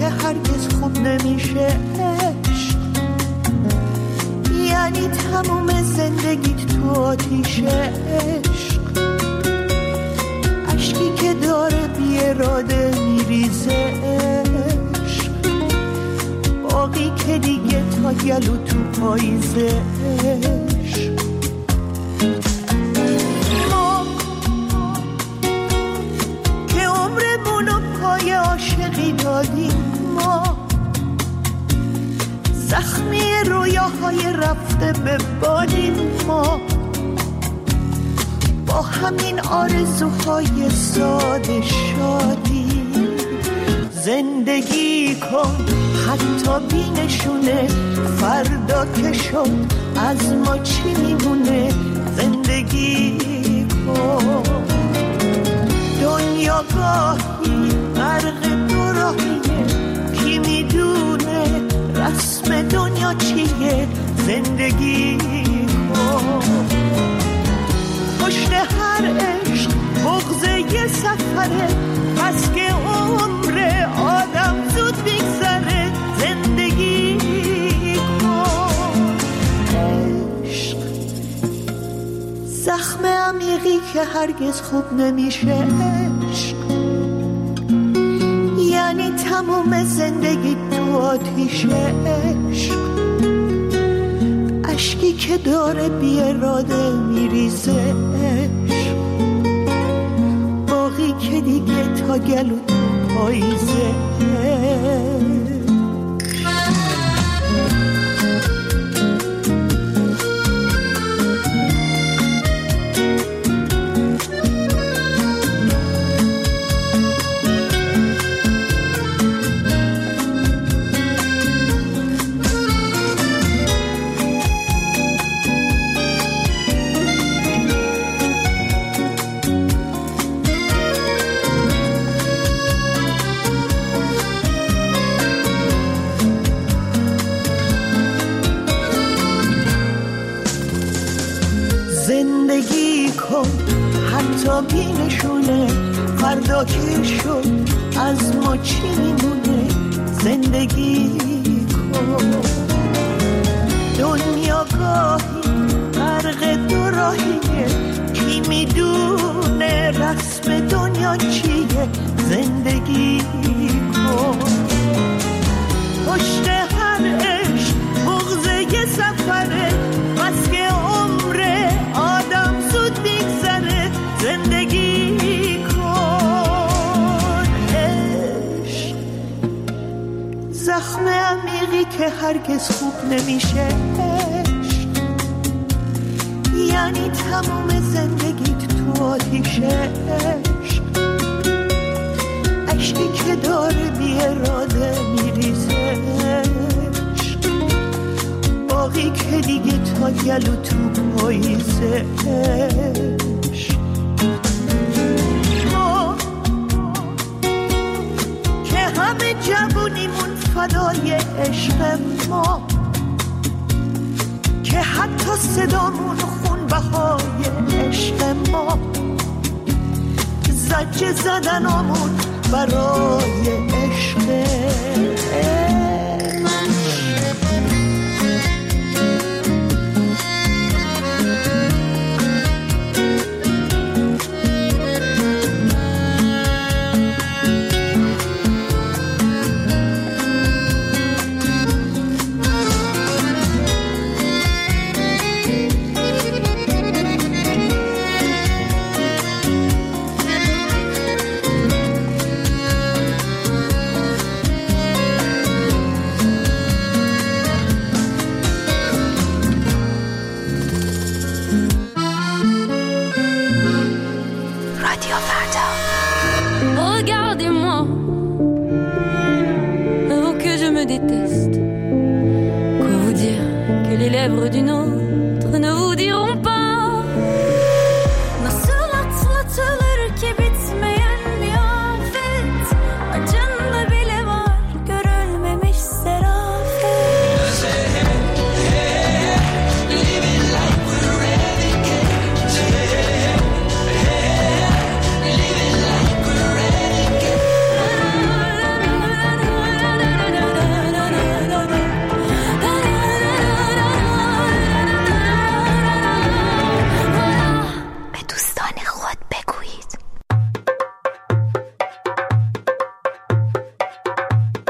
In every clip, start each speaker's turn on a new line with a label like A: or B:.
A: که هرگز خوب نمیشه عشق، یعنی تموم زندگیت تو آتیش عشق، اشکی که داره بی اراده میریزه عشق، باقی که دیگه تا گلو تو پاییزه عشق. ما که عمرمونو پای عاشقی دادیم، ما زخمی رویاهای رفته به بالیم، ما با همین آرزوهای ساده شادی. زندگی کن حتی بی نشونه، فردا که شد از ما چی میمونه. زندگی کن، دنیا گاهی غرق دو راهیه، کی میدونه رسم دنیا چیه. زندگی کن، پشت هر عشق بغض یه سفره، پس که عمر آدم زود میگذره. زندگی کن، عشق زخم عمیقی که هرگز خوب نمیشه عشق، یعنی تموم زندگی تو آتیش عشق، اشکی که داره بی اراده میریزه عشق، باقی که دیگه تا گلو تو پاییزه. زندگی کن حتی بی نشونه، فردا که شد از ما چی میمونه. زندگی کن، دنیا گاهی غرق دو راهیه، کی میدونه رسم دنیا چیه. زندگی کن، پشت هر عشق بغض یه سفره، بس که عمر آدم زود میگذره. زندگی کن، عشق زخم عمیقی که هرگز خوب نمیشه عشق، یعنی تموم زندگیت تو آتیش عشق، اشکی که داره بی اراده میریزه عشق، باقی که دیگه تا گلو تو پاییزه عشق. ما که همه جوونیمون فدای عشق، ما که حتی صدامون خون بهای عشق، ما زجه زدنامون برای عشق.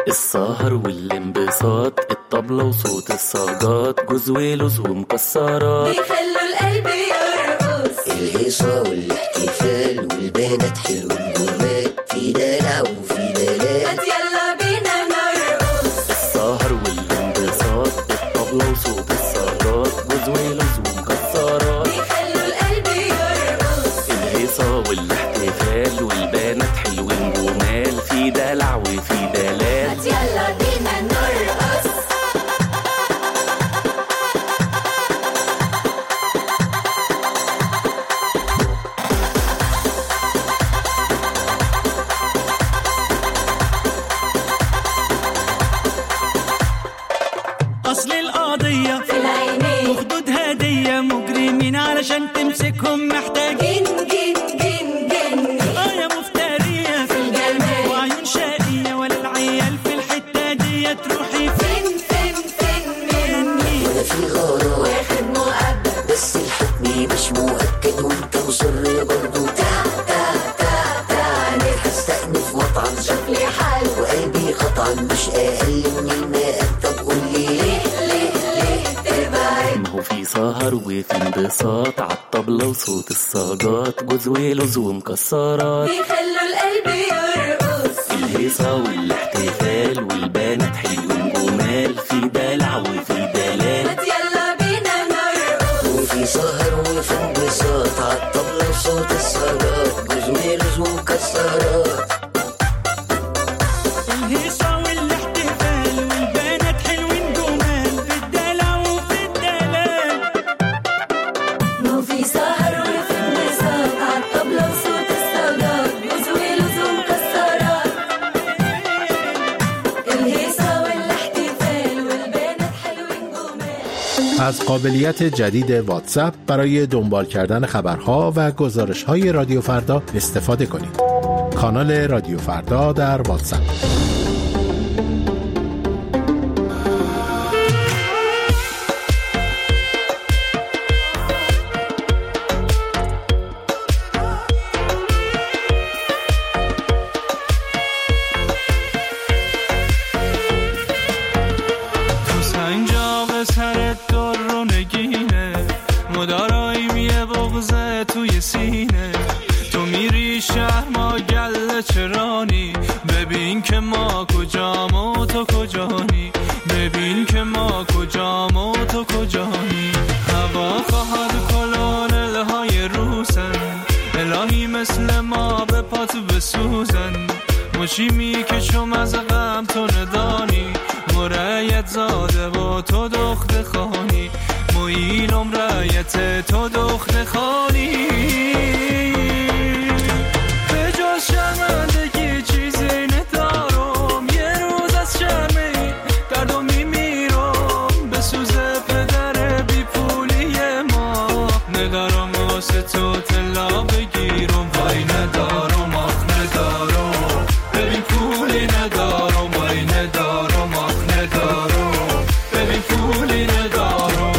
B: السهر والانبساط، الطبلة وصوت الصاجات، جوز ولوز ومكسرات
C: بيخلوا القلب يرقص.
D: الهيصة والاحتفال والبنات حلو الجمال، في دلع وفي دلال،
C: يلا بينا نرقص.
B: السهر والانبساط، الطبلة وصوت الصاجات، جوز ولوز ومكسرات
C: بيخلوا القلب يرقص.
B: الهيصة والاحتفال والبنات حلوين جمال، في دلع وفي دلال،
C: يلا بينا نرقص.
A: أصل القضية
C: في العينين
A: خدود هدية، مجرمين علشان تمسكهم محتاجين
C: جن جن جن جن.
A: يا مفترية
C: في الجمال
A: وعيون شقية، ولا العيال في الحتة دي تروحي
C: فين فين فين مني.
D: ولا في غرام
C: واخد مؤبد
D: بس الحكم مش مؤكد، وانت مصر برضو
C: تعال
D: هستأنف مطعم
C: شوف لي حل
D: وقلبي قطعا مش أقل من الماء. طب قولي
C: ليه تبعد.
B: ما هو في سهر وفي انبساط، عالطبلة وصوت الصاجات، جوز ولوز ومكسرات
C: بيخلوا القلب يرقص.
B: الهيصة والاحتفال والبنات حلوين جمال، في دلع وفي دلال،
C: يلا بينا نرقص.
D: وفي سهر وفي انبساط، عالطبلة وصوت الصاجات، جوز ولوز ومكسرات.
A: الهيصة والاحتفال والبنات حلوين جمال، في الدلع وفي الدلال.
C: مو في سهر وفي انبساط، عالطبلة وصوت الصاجات، جوز ولوز ومكسرات. الهيصة والاحتفال والبنات حلوين جمال.
E: از قابلیت جدید واتساپ برای دنبال کردن خبرها و گزارش‌های رادیو فردا استفاده کنید. کانال رادیو فردا در واتساپ.
A: تو سنجاق سرت در رو نگینه، مدارایی میه بغزه توی سینه. تو میری شهر ما گله چرانی، ببین که ما کجام و تو کجانی، ببین که ما کجام و تو کجانی. هوا خواهد کلونلهای روسن، الهی مثل ما به پاتو بسوزن. مچی می که چوم از غم تو ندانی، مرایت زاده و تو دخت خانی، مویلم رایت تو دخت خانی. به جز شرمندگی چیزی ندارم، یه روز از شرمی درد و میمیرم. بسوزه پدر بی پولی ما، ندارم واسه تو طلا بگیرم. وای ندارم آخ ندارم، ببین پولی ندارم. وای ندارم آخ ندارم، ببین پولی ندارم.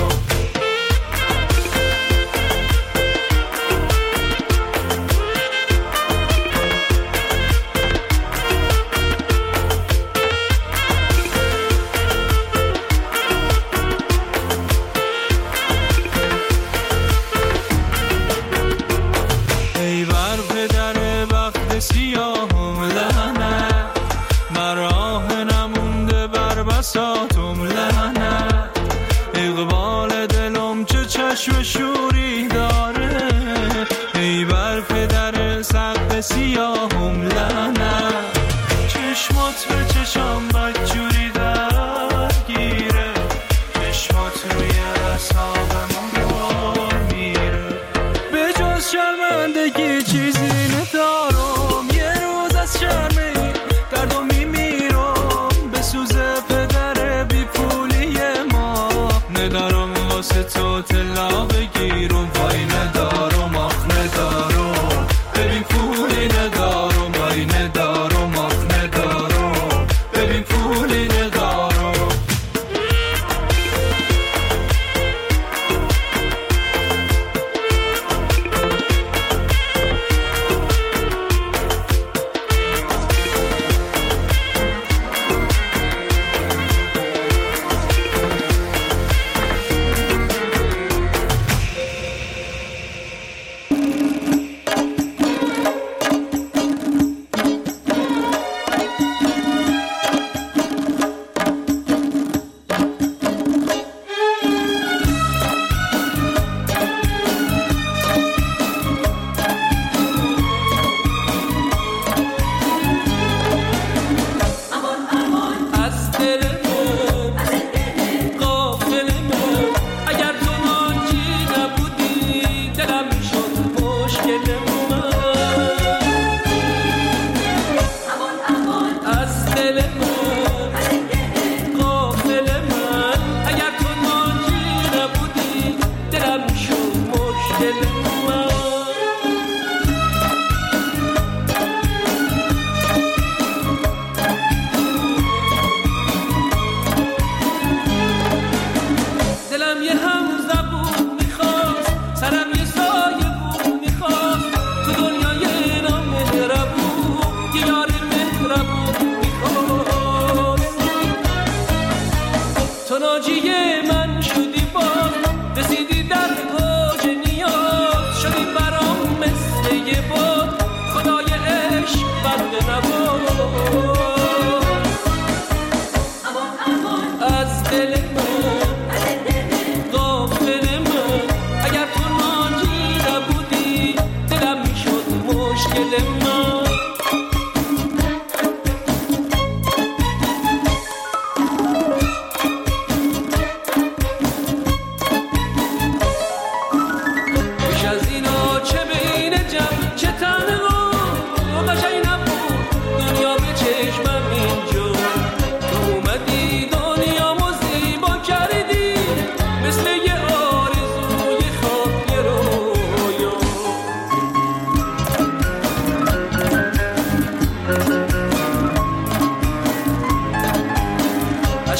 A: ای بر پدر بخت سیاهم لعنت، مراه نمونده بر بساطم لعنت. اقبال دلم چه چشم شوری داره، ای بر پدر سقف سیاهم لعنت. چشمات به چشم بدجوری درگیره، چشمات روی اعصابم میره. به جز شرمندگی چیزی ندارم، یه روز از شرمی درد و میمیرم. بسوزه پدر بی پولی ما، ندارم واسه تو طلا بگیرم. وای ندارم آخ ندارم، ببین پولی ندارم. وای ندارم آخ ندارم، ببین پولی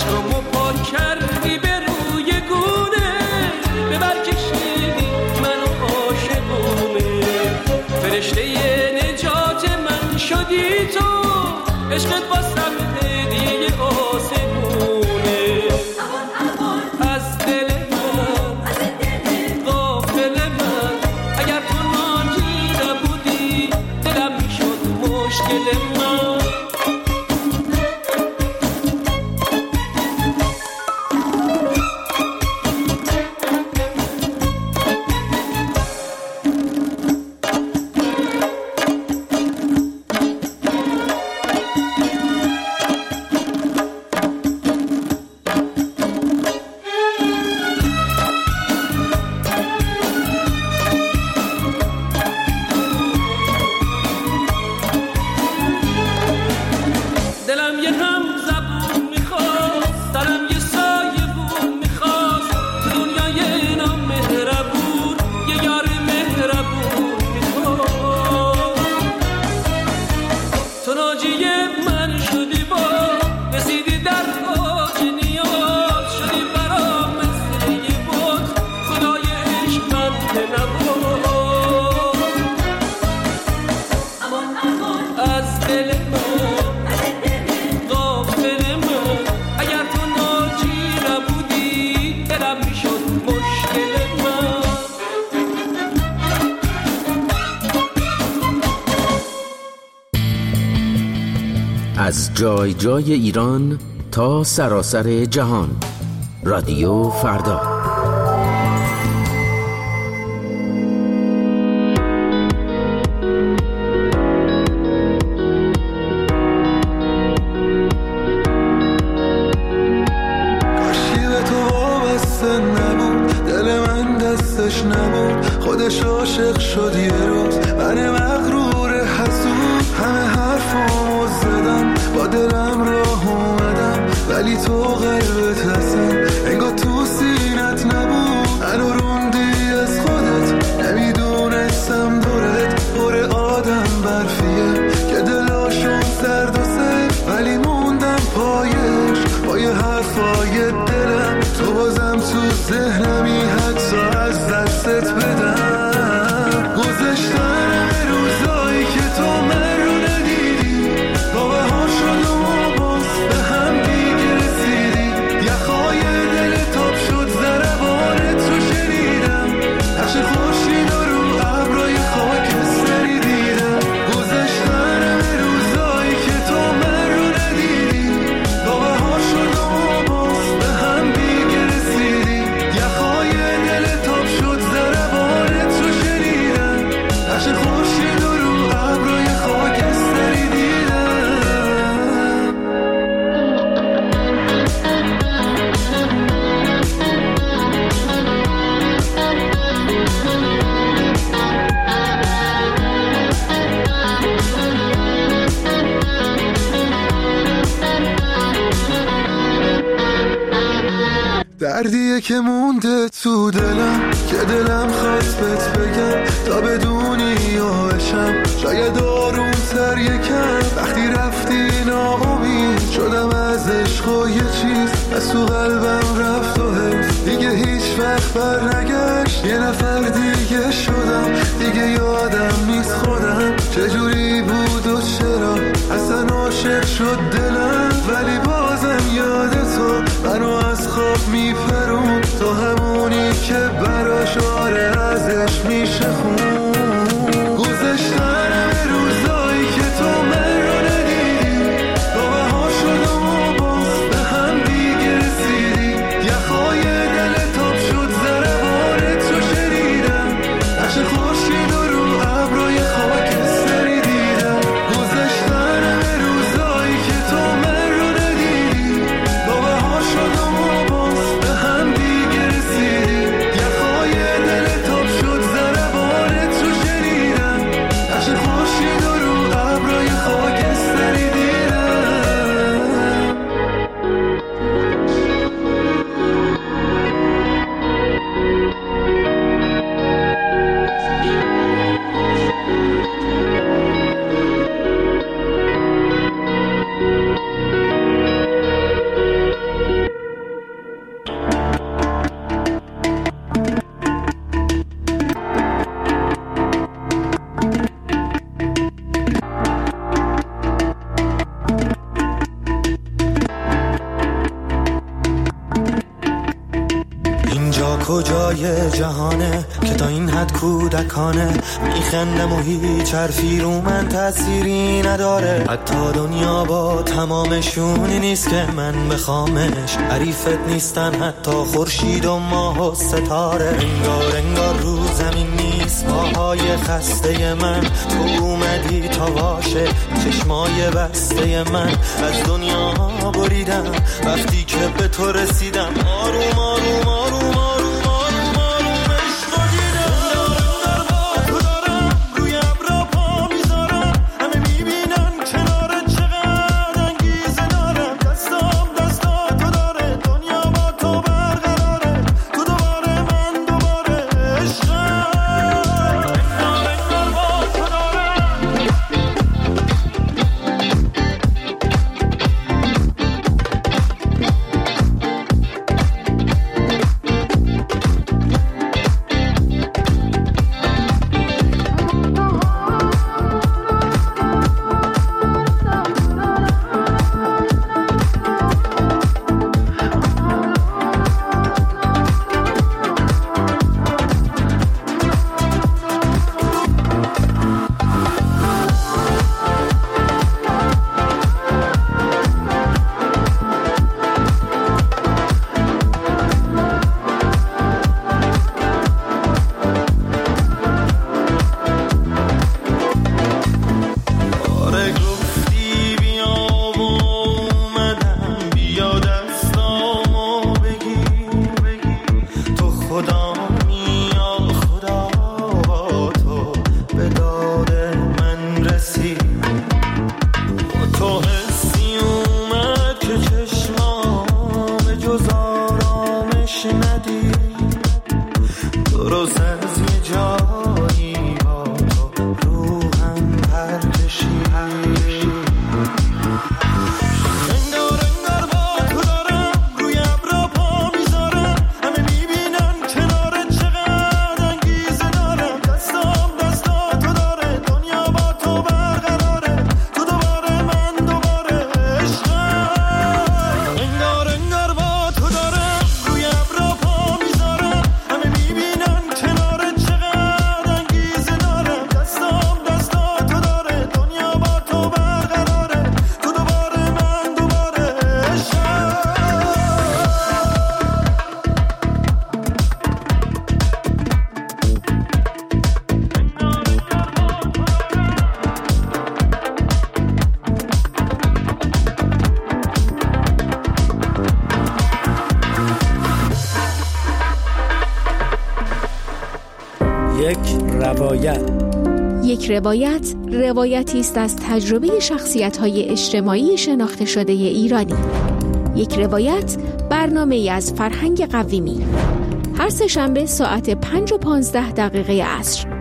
A: عشقمو پاک کردی به روی گونه، ببر کشیدی منو عاشقونه، فرشته نجات من شدی تو، عشقت واسم هدیه آسمونه. از دل من غافل من، اگر تو ناجی نبودی دلم میشد مشکل من.
F: از جای جای ایران تا سراسر جهان، رادیو فردا.
G: کاشی به تو وابسته نبود، دل من دستش نبود، خودش عاشق شد یه روز، من مغرور حسود، همه حرفامو زدم، با دلم راه اومدم، ولی تو قلبت هستن انگار تو سینت نبود، منو روندی از خودت، نمیدونستم دورت پر آدم برفیه که دلاشون سرد و سفت، ولی موندم پایش پای حرفای دلم، تو بازم تو ذهنمی حدسا از دستت بدم. گذشتن روزایی که تو من رو ندیدی، با بهار شد و باز به هم دیگه رسیدی، یخهای دل تاب شد ضربانت رو شنیدم، نقش خورشید رو ابرای خاکستری دیدم. گذشتن روزایی که تو من رو ندیدی، با بهار شد و باز به هم دیگه رسیدی، یخهای دل تاب شد ضربانت رو شنیدم، نقش خورشید رو ابرای خاکستری دیدم. دردیه که مونده تو دلم که دلم خواست بهت بگم تا بدونی یاشم، شاید آروم‌تر یکم وقتی رفتی ناامید شدم از عشق و یه چیز از تو قلبم رفت و حفظ دیگه هیچ وقت بر نگشت، یه نفر دیگه شدم دیگه یادم نیست خودم چجوری بود و چرا اصلا عاشق شد دلم، ولی بازم یاد تو منو از خواب میپرون، تو همونی که براش آره ازش میشه خون. گذشتن روزایی که تو من رو ندیدی، با بهار شد و باز به هم دیگه رسیدی، یخهای دل تاب شد ضربانت رو شنیدم، نقش خورشید رو ابرای خاکستری دیدم. گذشتن روزایی که تو من کجای جهانه که تا این حد کودکانه میخندم و هیچ حرفی رو من تأثیری نداره. حتی دنیا با تمامشونی نیست که من بخوامش، حریفت نیستن حتی خورشید و ماه و ستاره. انگار رو زمین نیست پاهای خسته من، تو اومدی تا باشه چشمای بسته من. از دنیا بریدم وقتی که به تو رسیدم، آروم آروم آروم آروم آروم آروم عشق دیدم. انگار تو دارم روی ابرا پا میذارم، همه میبینن کنارت چقدر انگیزه دارم. دستا تو داره دنیا با تو برقراره، تو دوباره من دوباره عشقم. انگار با تو دارم.
H: یک روایت روایتی است از تجربه شخصیت‌های اجتماعی شناخته شده ایرانی. یک روایت برنامه‌ای از فرهنگ قویمی. هر سه‌شنبه ساعت 5:15 عصر.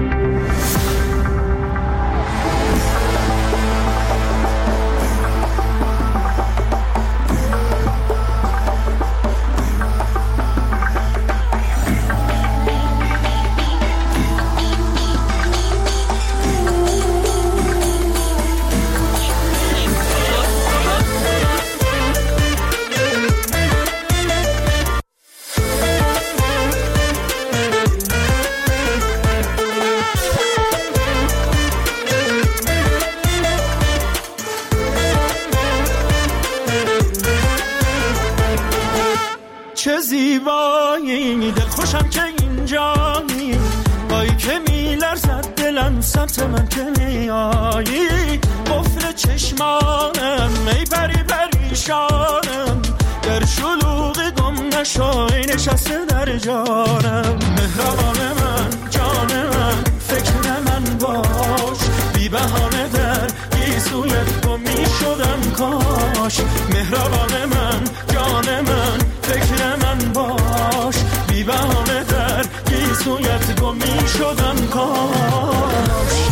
A: چه زیبایی دل خوشم که اینجایی، بایی که میلرزد دلم سمت من که میایی. قفل چشمانم ای پری پریشانم، در شلوغ گم نشای نشسته در جانم. مهربان من جان من فکر من باش، بی بهانه در گیسویت گم میشدم کاش. مهربان من جان من فکر من باش، بی بهانه در گیسویت گم میشدم کاش.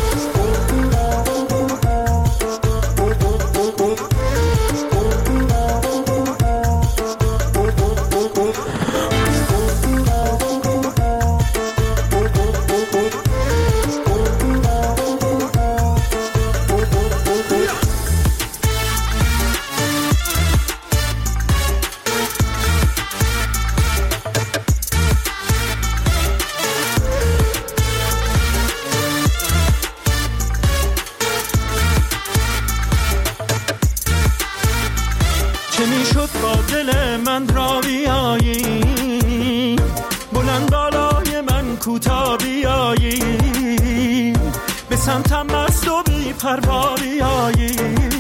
A: چه میشد با دل من را بیایی، بلند بالای من کوتا بیایی، به سمتم مست و بی پروا بیایی،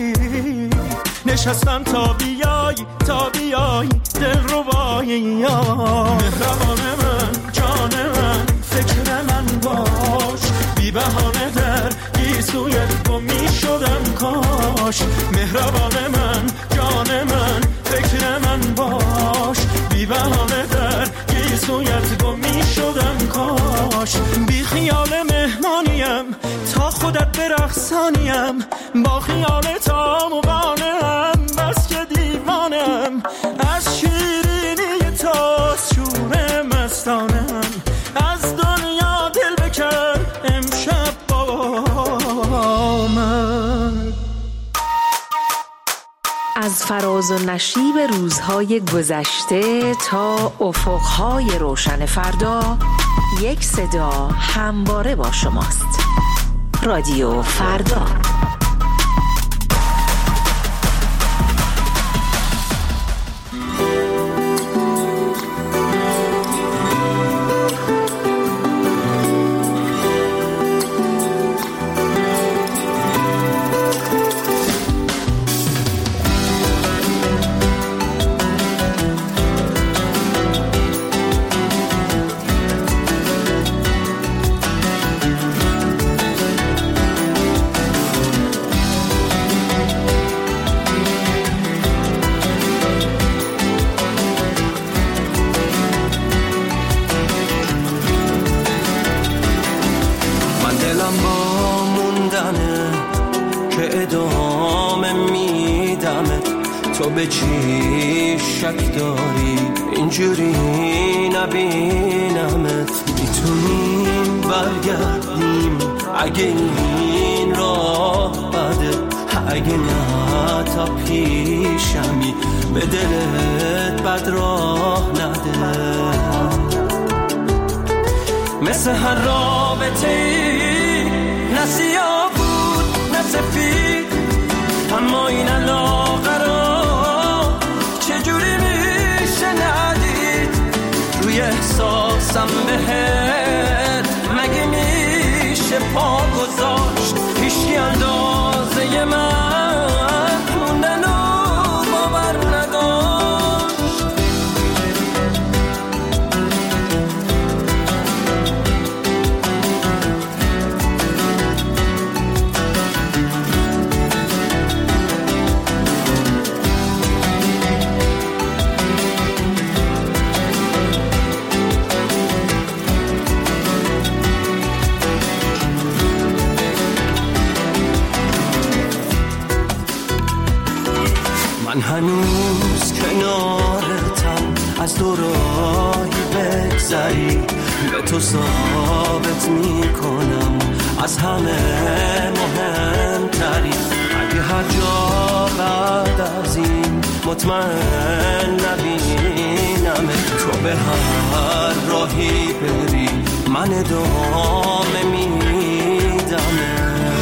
A: نشستم تا بیایی تا بیایی دل ربایی. مهربان من جان من فکر من باش، بی بهانه در گیسویت گم می شدم کاش. مهربان من جان من فکر من باش، بی بهانه در گیسویت گم می شدم کاش. بی خیال مهمانیم تا خودت برقصانیم، با خیال تام و قانم بس که دیوانم، از شیرینی تا شور مستانم، از دنیا دل بکن امشب با من.
I: از فراز و نشیب روزهای گذشته تا افقهای روشن فردا، یک صدا همواره با شماست. رادیو فردا.
J: تو به چی شک داری اینجوری نبینمت؟ میتونیم برگردیم اگه این راه بده، اگه نه تا پیشمی به دلت بد راه نده. مثل هر رابطه ای نه سیاه بود نه سفید، اما این علاقه را چجوری میشه ندید؟ روی احساسم بهت مگه میشه پا گذاشت؟ هیچکی اندازه من موندن و باور نداشت. من هنوز کنارتم، از دوراهی بگذری به تو ثابت میکنم از همه مهمتری. اگه هر جا بعد از این مطمئن نبینم، تو به هر راهی بری من ادامه میدم.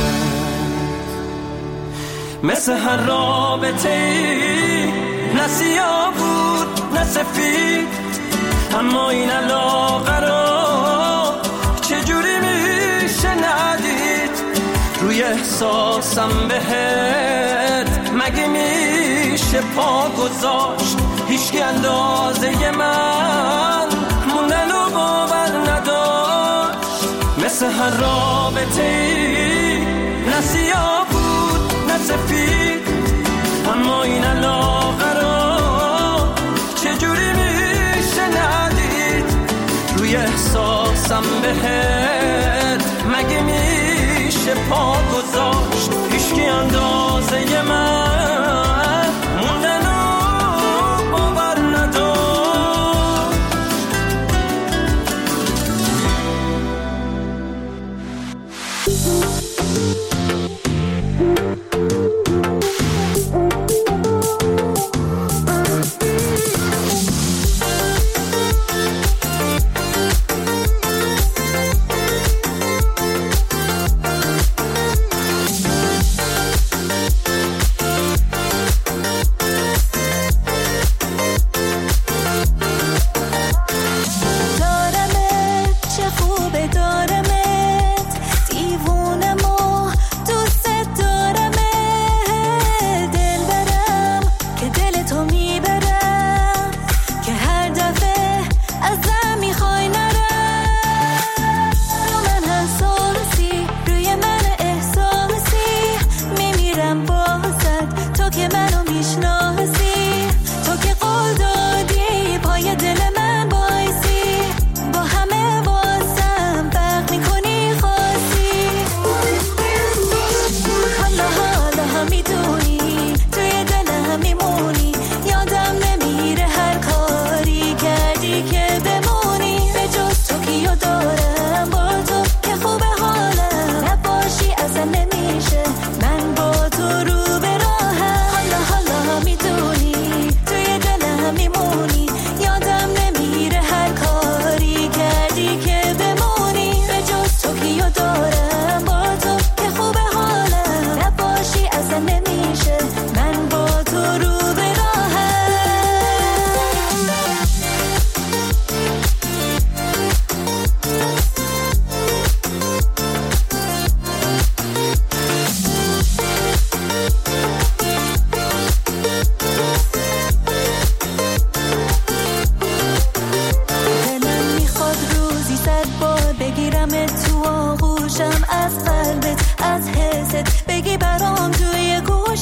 J: مثل هر رابطه ای نه سیاه بود نه سفید، اما این علاقه را چجوری میشه ندید؟ روی احساسم بهت مگه میشه پا گذاشت؟ هیچکی اندازه من موندن و باور نداشت. مثل هر رابطه ای نه سیاه نه سفید، اما این علاقه را چجوری میشه ندید؟ روی احساسم بهت مگه میشه پا گذاشت؟ هیچکی اندازه من موندن و باور نداشت.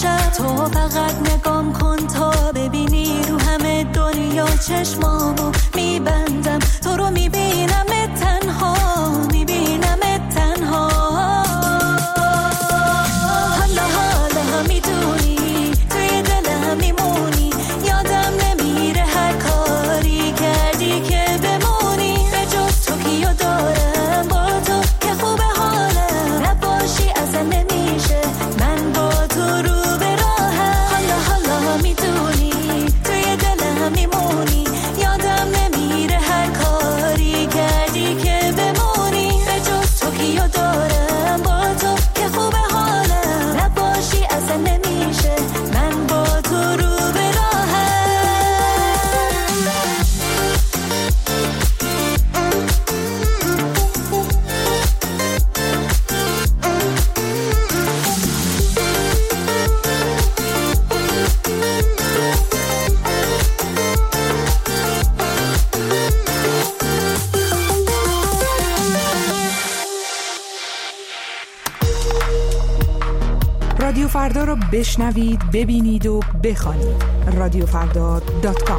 C: شب تو فقط نگام کن تا ببینی رو همه دنیا چشمامو میبندم تو رو میبینم تنها حالا میدونی توی دلم میمونی یادم نمیره هر کاری کردی که بمونی به جز تو کیو دارم با تو که خوبه حالم نباشی اصلا نمیشه من با تو رو به راهم حالا میدونی توی دلم میمونی یادم نمیره هر کاری کردی که بمونی به جز تو کیو دارم با تو که خوبه حالم نباشی اصلا نمیشه من با تو رو به راهم
K: رادیو فردا رو بشنوید، ببینید و بخوانید. radiofrda.com.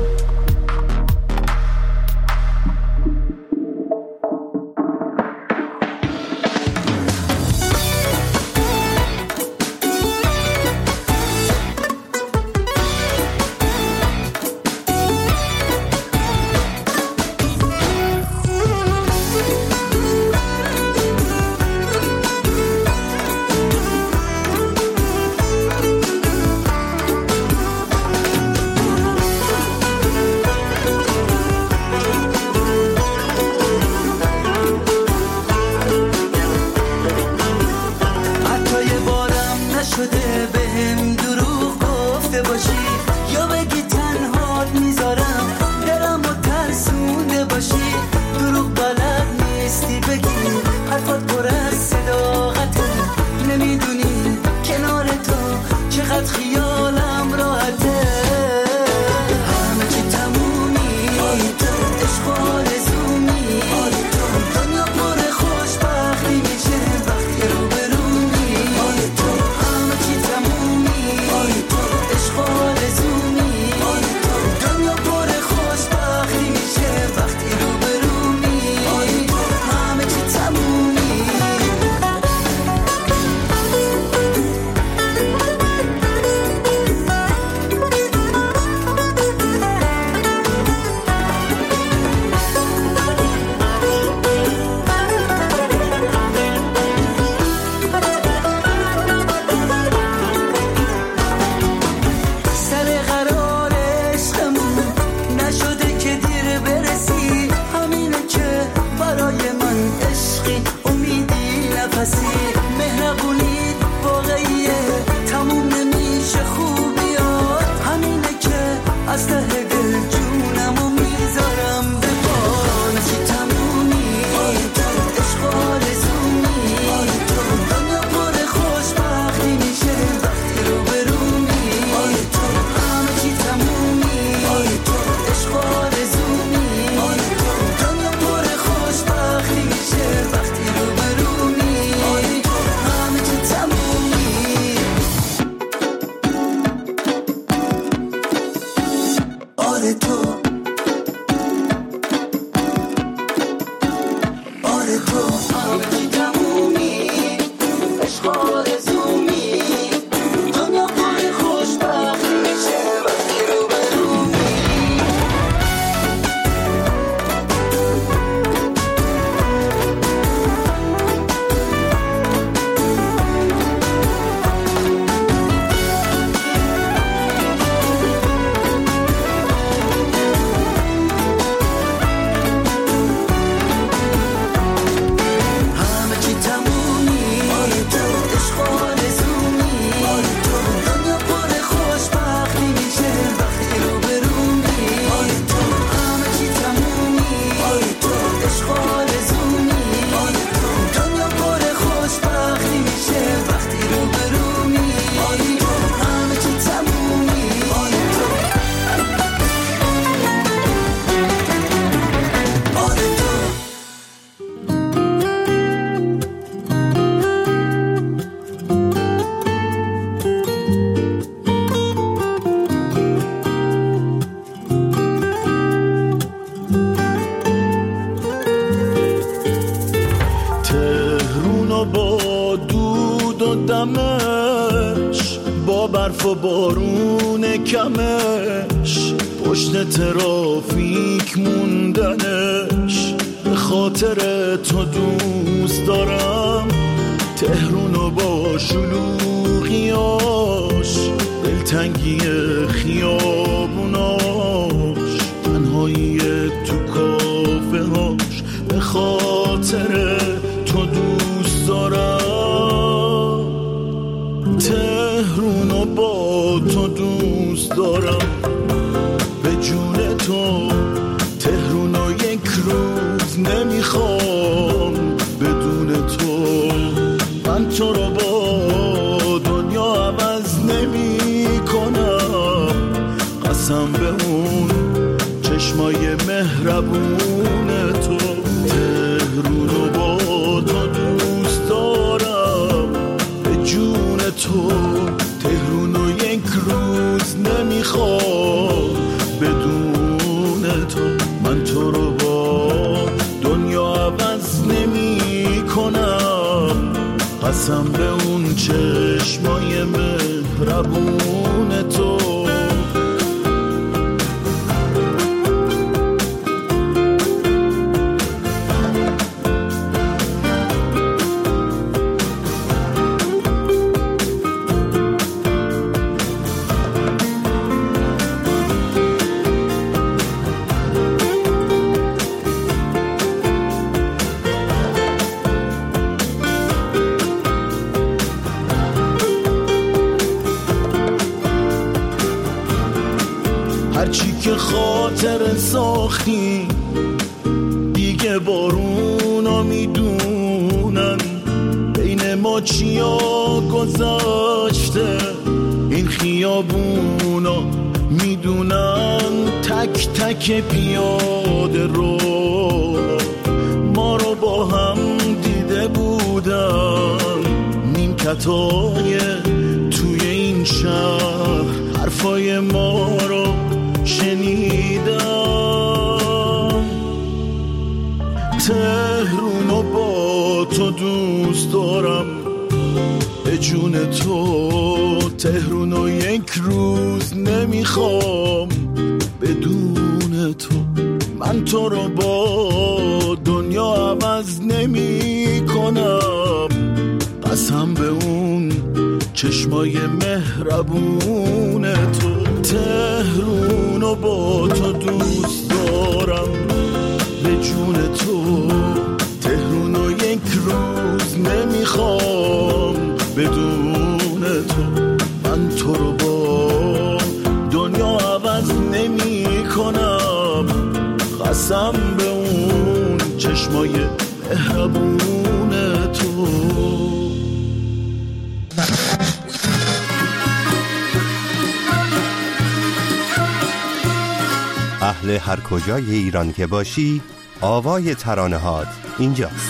L: برف و بارون کمش، پشت ترافیک موندنش، به خاطر تو دوست دارم تهرونو با شلوغیاش، دلتنگی خیابوناش، تنهایی تو کافه هاش، به خاطر تو دوست دارم تهرونو با تو دوست دارم، به جون تو تهرونو یک روز نمیخوام بدون تو، من تو رو با دنیا عوض نمی کنم، قسم به اون چشمای مهربون تو، تهرونو با تو دوست دارم، به جون تو تهرونو یک روز نمیخوام بدون تو، من تو رو با دنیا عوض نمی کنم، قسم به اون چشمای مهربون تو. هرچی که خاطر ساختی دیگه بارونا میدونن، بین ما چیا گذاشته این خیابونا میدونن، تک تک پیاده رو ما رو با هم دیده بودن، نیمکتای توی این شهر حرفای ما رو شنیدم، تهرونو با تو دوست دارم، به جون تو تهرونو یک روز نمیخوام بدون تو، من تو رو با دنیا عوض نمی کنم، قسم به اون چشمای مهربون تو، تهرونو با تو دوست دارم، به جون تو تهرونو یک روز نمیخوام بدون تو، من تو رو با دنیا عوض نمی کنم، قسم به اون چشمای مهربون تو.
M: اهل هر کجای ایران که باشی، آوای ترانه هات اینجاست.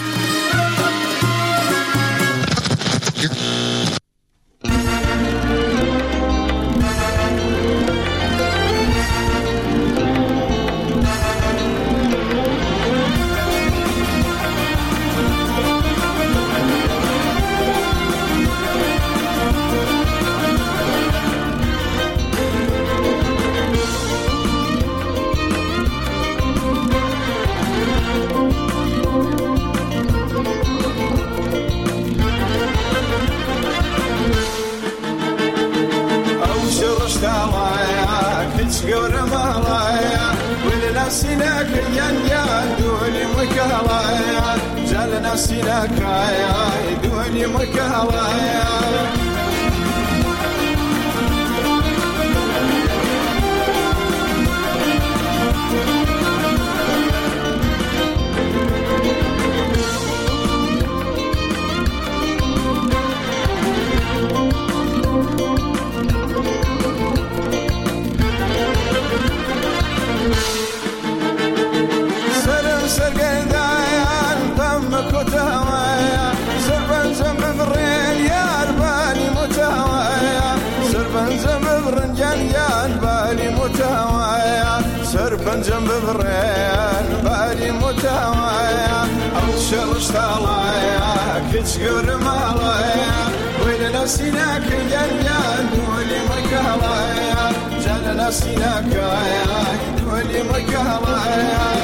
N: سربنجم ببرين بالي متوايا او شرش طالايا كتشقر مالايا وين ويلنا سيناك يا دولي مكهوايا جلنا سيناك يا دولي مكهوايا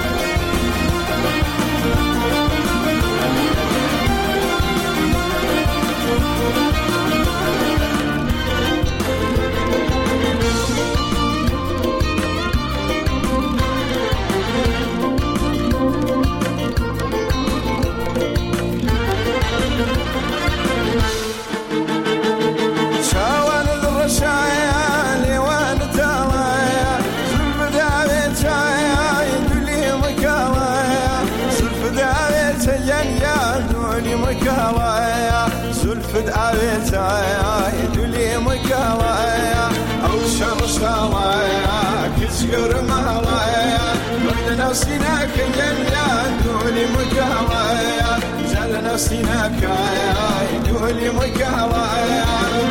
N: زلفت عويتايا يدولي مكاوايا أو شمس هوايا كسكر مهوايا ويلنا سيناك يا دولي مكاوايا زلنا سيناك يا دولي مكاوايا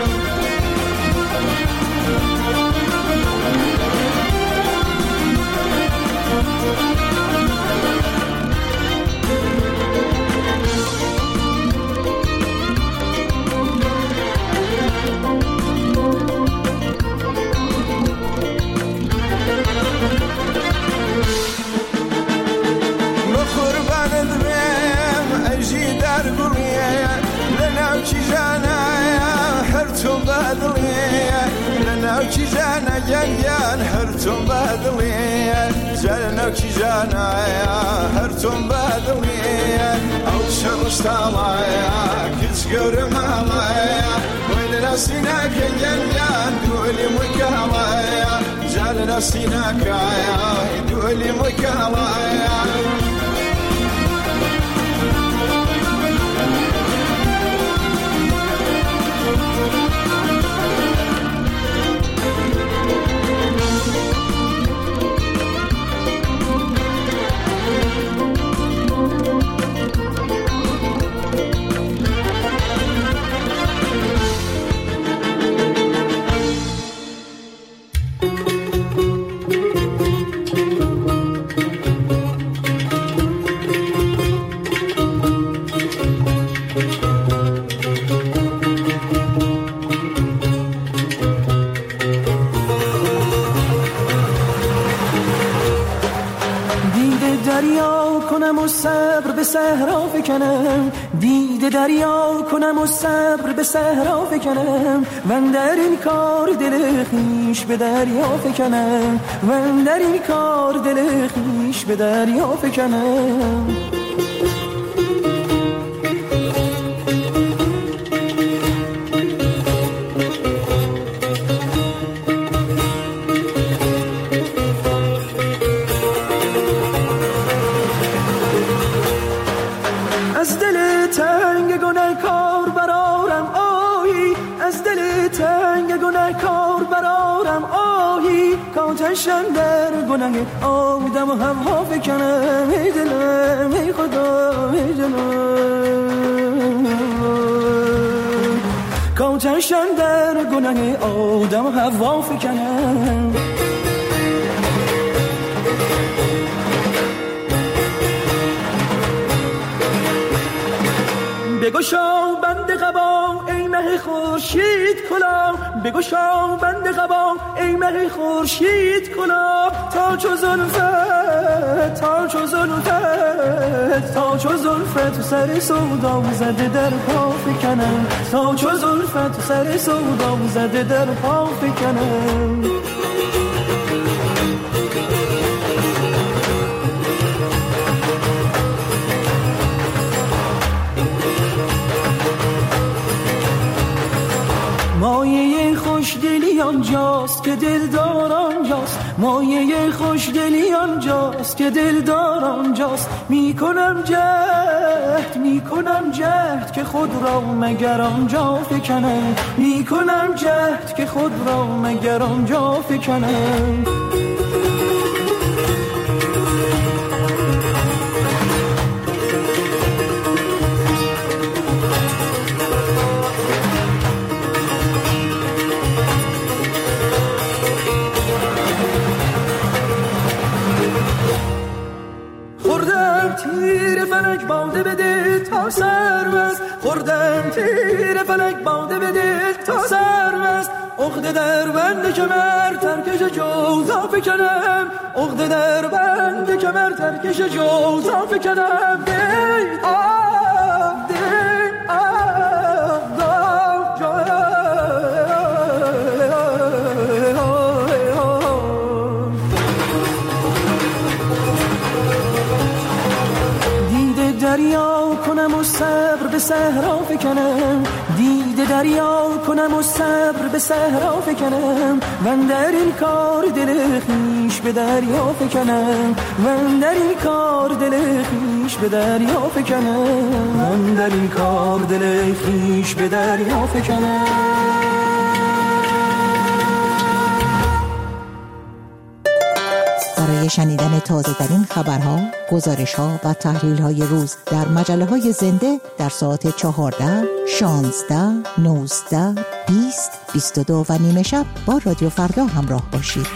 N: لناوكي جانا يان هرتم بدليا زلناوكي جانا يا هرتم بدليا أو شمس طالعيا كسكر مهلايا ويلنا سيناك يان دولي مكهلايا زلنا سيناك يا دولي مكهلايا صحرا فکنم دیده دریا کنم و صبر به صحرا فکنم من در این کار دل خویش به دریا فکنم من در این کار دل خویش به دریا فکنم آتشم در گناه آدم و هوا فکنم ای دلم ای خدا ای دلم آتشم در گناه آدم و هوا فکنم بگشا بند قبا ای مه خورشید کلا بگشا بند قبا ای مه خورشید کلا تا چو زلفت تا چو زلفت تا چو زلفت سر سودا زده در پا فکنم تا چو زلفت سر سودا زده در پا فکنم مایه خوشدلی آنجاست که دلدار آنجاست مایه خوشدلی آنجاست که دلدار آنجاست میکنم جهد که خود را مگر آنجا فکنم میکنم جهد که خود را مگر آنجا فکنم تیر فلک باده بده تا سر بست خوردم تیر فلک باده به دل تا سرمست عقده در بند کمر ترکش جوزا فکنم عقده در بند کمر ترکش جوزا فکنم دی آه دی آه دیده دریا کنم و صبر به صحرا فکنم دیده دریا کنم و صبر به صحرا فکنم من در این کار دل خویش به دریا فکنم من در این کار دل خویش به دریا فکنم من در این کار دل خویش به دریا فکنم.
O: برای شنیدن تازه ترین خبرها، گزارش‌ها و تحلیل‌های روز در مجله‌های زنده در ساعت 14, 16, 19, 20, 22 و نیمه شب با رادیو فردا همراه باشید.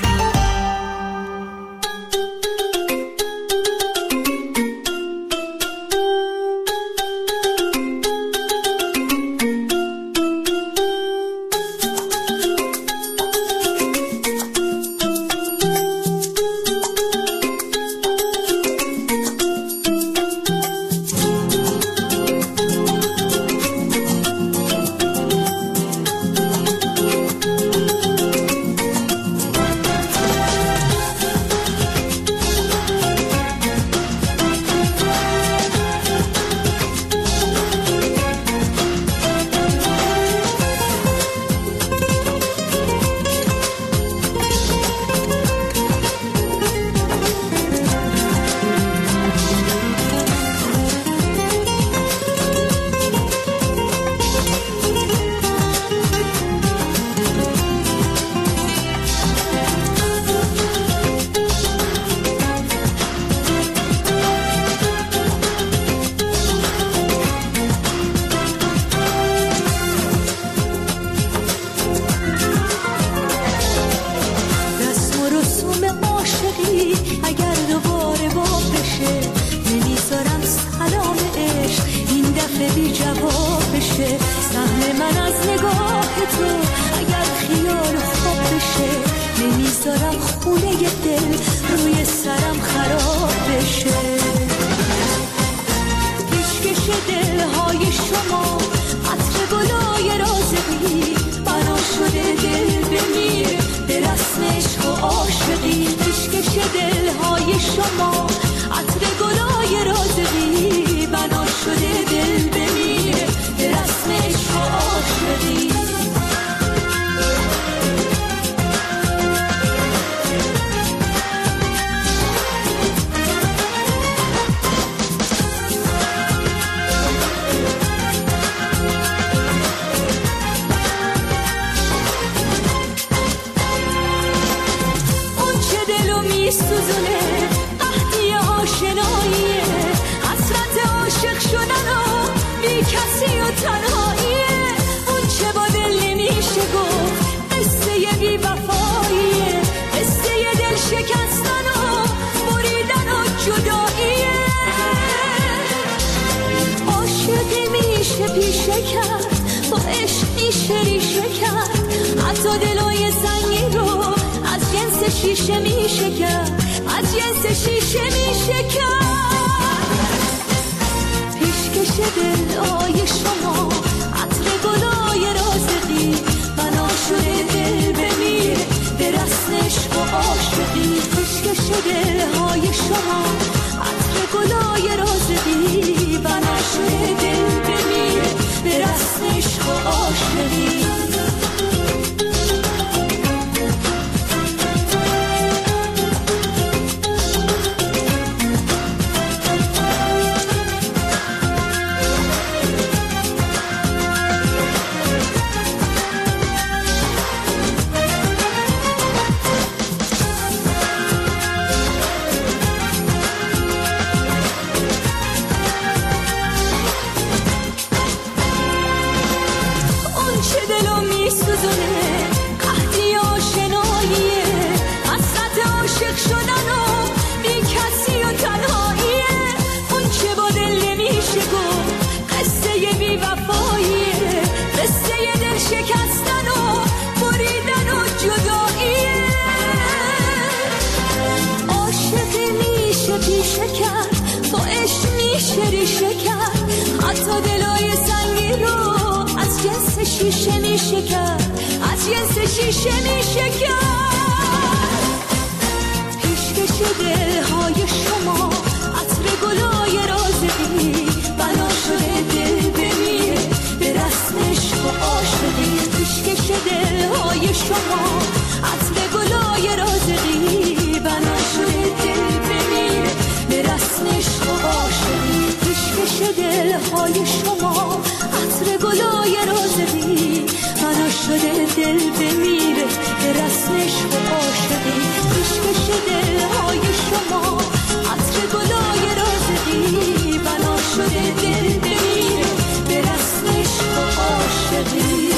C: شیشه میشه کرد، از جنس شیشه میشه کرد. پیشکش دلهای شما عطر گلای رازقی، بنا شده دل بمیره به رسم عشق و عاشقی. پیشکش دلهای شما عطر گلای رازقی، بنا شده دل بمیره به رسم عشق و عاشقی. پیشکش دلهای شما عطر گلای رازقی، بنا شده دل بمیره به رسم عشق و عاشقی. پیشکش دلهای شما عطر گلای رازقی، بنا شده دل بمیره به رسم عشق و عاشقی.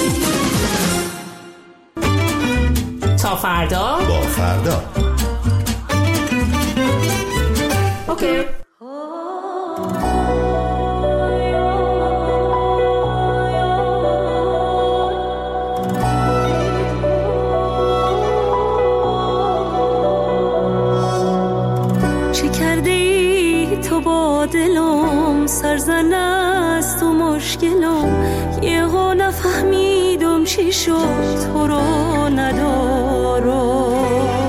I: تا فردا
M: با فردا.
I: اوکی.
C: چه کرده ای تو با دلم، سرزن است و مشکلم، یه ها نفهمیدم چی شد تو رو ندارم.